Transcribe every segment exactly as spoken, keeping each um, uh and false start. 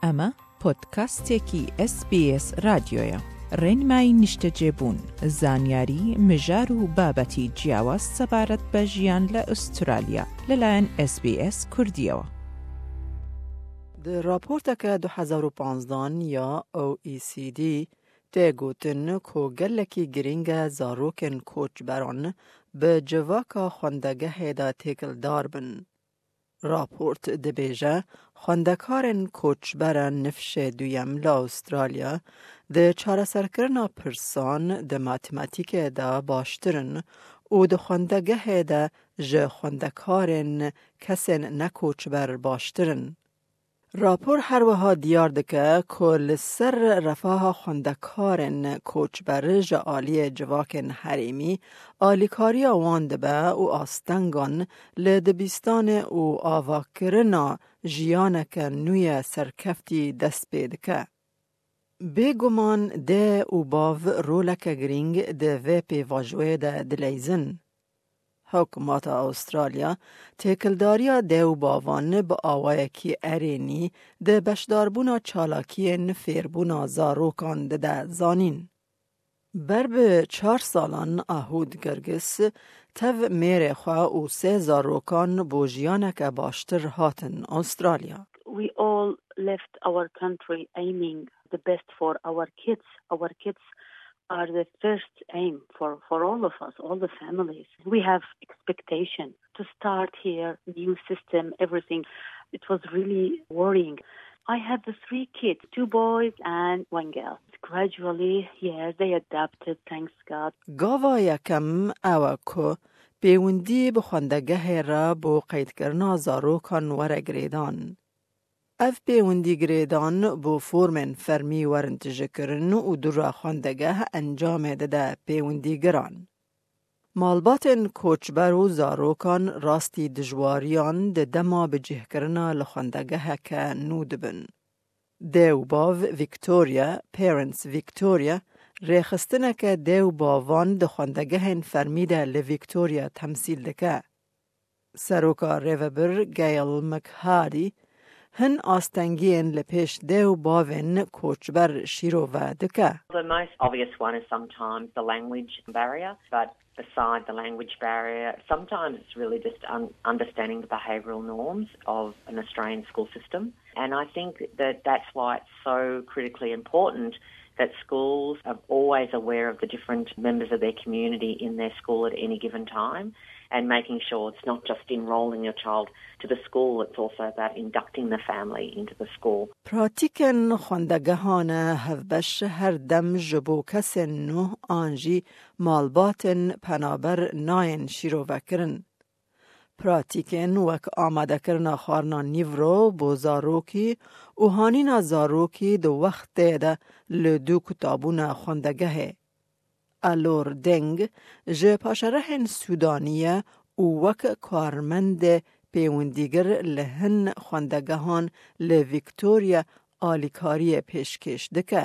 اما پودکاستێکی اس بی اس رادیۆیە. ڕێنمایی نیشتەجێبوون، زانیاری، مژار و بابەتی جیاواز سەبارەت بە ژیان لە ئوسترالیا لەلایەن اس بی اس کوردیەوە. د راپۆرتەکە دو هەزار و پانزدە یا او ای سی دی تێگوتن کۆ گەلێکی گرینگە زارۆکن کۆچبەران بە جڤاکا خوێندەگەهێدا تێکلدار بن. راپورت دبیجه خوندکارن کوچبر نفش دویم لا استرالیا ده چارەسەرکردنا پرسان ده ماتماتیک ده باشترن و ده خوندگه ده جه خوندکارن کسین نکوچبر باشترن. راپور هر وها دیار دکه کل سر رفاه خوندکارن کوچبر جه آلی جواکن حریمی آلیکاری آوان دبه و آستنگان لدبیستان و آواکرنا جیانک نوی سرکفتی دست بیدکه. بگمان ده و باو رولک گرینگ ده ویپی واجوه ده دلیزن. حکومت استرالیا تکلداریا دیو باوان با آوایکی ارینی ده بشداربونا چالاکی نفیربونا زاروکان ده ده زانین. بر به چار سالان آهود گرگس تو میره خواه و سه زاروکان بوجیانک باشتر هاتن استرالیا. We all left our country aiming the best for our kids. Our kids are the first aim for, for all of us, all the families. We have expectation to start here, new system, everything. It was really worrying. I had the three kids, two boys and one girl. Gradually, yes, they adapted, thanks God. گاوا یکم اوکو پیوندی بخوندگه را با قید کرنا زاروکان ورگریدان. اف پیوندی گریدان با فرمن فرمی ورنتج کرن و درا خوندگه انجام داده پیوندی گران. مالباتن کوچبر و زاروکان راستی دجواریان ده دما بجه کرنا لخوندگه که نود بن. دیو باو ویکتوریا، پیرنس ویکتوریا، ریخستنه که دیو باوان ده خوندگه فرمی ده لویکتوریا تمثیل دکه. سروکا ریوبر گیل مکهاری هن آستنگین لپیش دیو باوین کوچبر شیرو و دکه. The most obvious one is sometimes the language barrier, but beside the language barrier, sometimes it's really just un- understanding the behavioural norms of an Australian school system. And I think that that's why it's so critically important that schools are always aware of the different members of their community in their school at any given time, and making sure it's not just enrolling your child to the school, it's also about inducting the family into the school. پراتیکن خوندگهان هفبش هر دم جبو کس نو آنجی مالباتن پنابر ناین شیرو وکرن. پراتیکن وک آماده کرنا خارنا نیورو بو زاروکی و هانینا زاروکی دو وقت ده لدو کتابون خوندگه. الور دنگ جه پاشرهن سودانیه و وک کارمند پیوندیگر لهن خوندگهان لویکتوریا آلیکاری پیشکش دکه.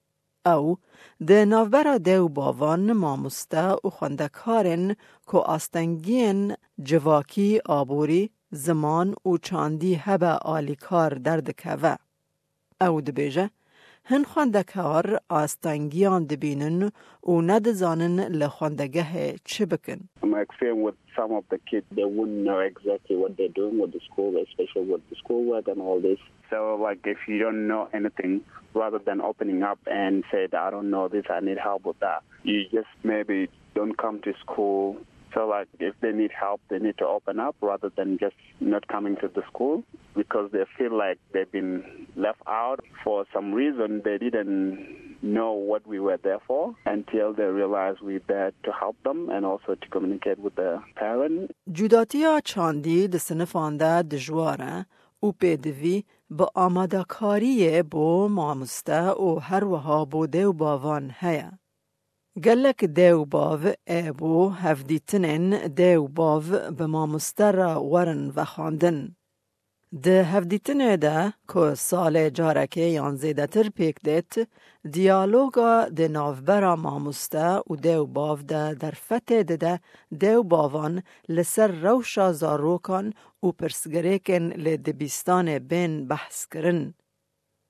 او ده نوبرا دیو باوان ماموسته و خوندکارن که آستنگین جواکی آبوری زمان و چاندی هبه آلیکار دردکه و. او دبیجه هن خوندکار آستنگیان دبینن و ندزانن لخوندگه چه بکن. My experience with some of the kids, they wouldn't know exactly what they're doing with the school, especially with the schoolwork and all this. So, like, if you don't know anything, rather than opening up and say, I don't know this, I need help with that, you just maybe don't come to school. So, like, if they need help, they need to open up rather than just not coming to the school because they feel like they've been left out for some reason. They didn't know what we were there for until they realized we're there to help them and also to communicate with the parent. جوداتیا چاندی ده سنفانده دجواره او پیدوی با آماده کاری بو مامسته و هر وها بو دیو باوان هیا. گلک دیو باو ایبو هفدیتنین دیو باو به مامسته را ورن و خواندن. ده هفدیتنه ده که سال جارکه یانزیده تر پیک دیت دیالوگا ده نافبرا ماموسته و دیو باو ده در فته ده ده دیو باوان لسر روشا زاروکان و پرسگریکن لدبیستان بین بحث کرن.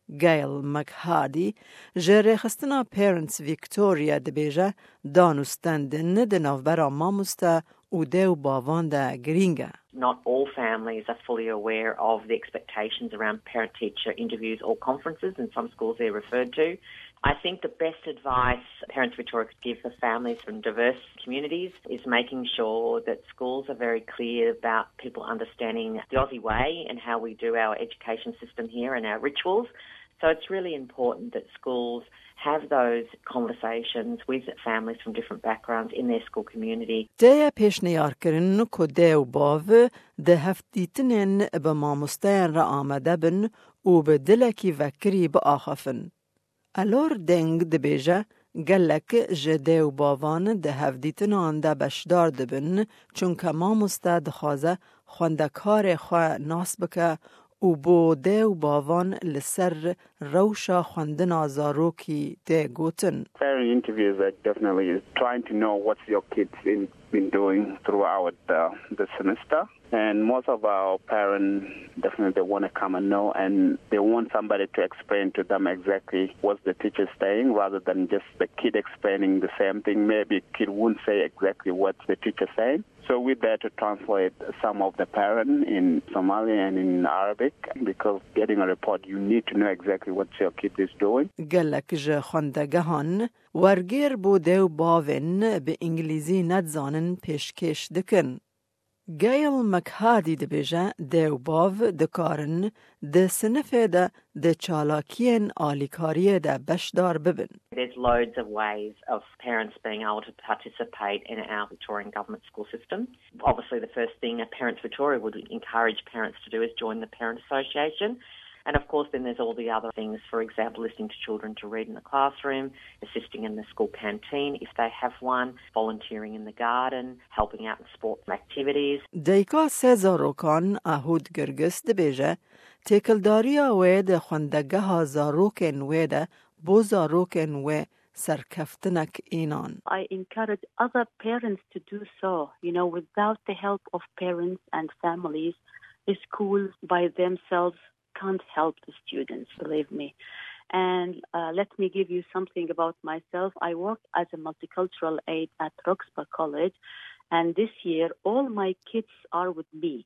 گایل مکهادی جره خستنا پرنتس ویکتوریا دبیجه دانوستندن دنافبرا ماموستا و ده و باوان ده گرینگه. Not all families are fully aware of the expectations around parent-teacher interviews or conferences, and some schools they're referred to. I think the best advice Parents Victoria could give for families from diverse communities is making sure that schools are very clear about people understanding the Aussie way and how we do our education system here and our rituals. So it's really important that schools have those conversations with families from different backgrounds in their school community. ده پیشنیار کرن که ده و باو ده هفتیتنن به ماموستین را آمده بن و به دلکی وکری با آخفن. الور دنگ ده بیجه گلک جده و باوان ده هفتیتنان ده بشدار ده بن چونکه ماموسته دخوازه خوندکار خواه ناس بکه و بو ده و باوان لسر روشا خوندنا زاروکی ده گوتن. Parent interviews are definitely trying to know what your kids been, been doing throughout the, the semester. And most of our parents definitely want to come and know, and they want somebody to explain to them exactly what the teacher's saying rather than just the kid explaining the same thing. Maybe the kid won't say exactly what the teacher's saying. So we're there to translate some of the parent in Somali and in Arabic, because getting a report, you need to know exactly what your kid is doing. گلک جه خوندگهان ورگیر بوده و باون به انگلیزی ندزانن پیشکش دکن. گایل مکهادی دبیجه ده و باو دکارن ده سنفه ده ده چالاکین آلیکاریه ده بشدار ببن. There's loads of ways of parents being able to participate in our Victorian government school system. Obviously the first thing Parents Victoria would encourage parents to do is join the Parent Association. And of course, then there's all the other things, for example, listening to children to read in the classroom, assisting in the school canteen if they have one, volunteering in the garden, helping out in sports activities. دیکا سزاروکان اهود گرگس دبیجه تکلداریا وید خوندگه ها زاروکن ویده بو زاروکن و سرکفتنک اینان. I encourage other parents to do so. You know, without the help of parents and families, the schools by themselves can't help the students, believe me. And uh, let me give you something about myself. I work as a multicultural aide at Roxburgh College, and this year all my kids are with me.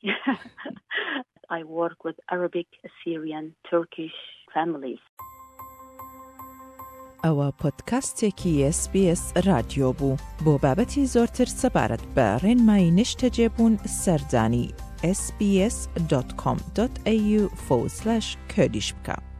I work with Arabic, Syrian, Turkish families. ئەوە پۆدکاستێکی اس بی اس رادیۆ بوو بۆ بابەتی زۆرتر سەبارەت بە ڕێنمایی نیشتەجێبوون سەردانی اس بی اس dot com dot a u forward slash kurdish بکە.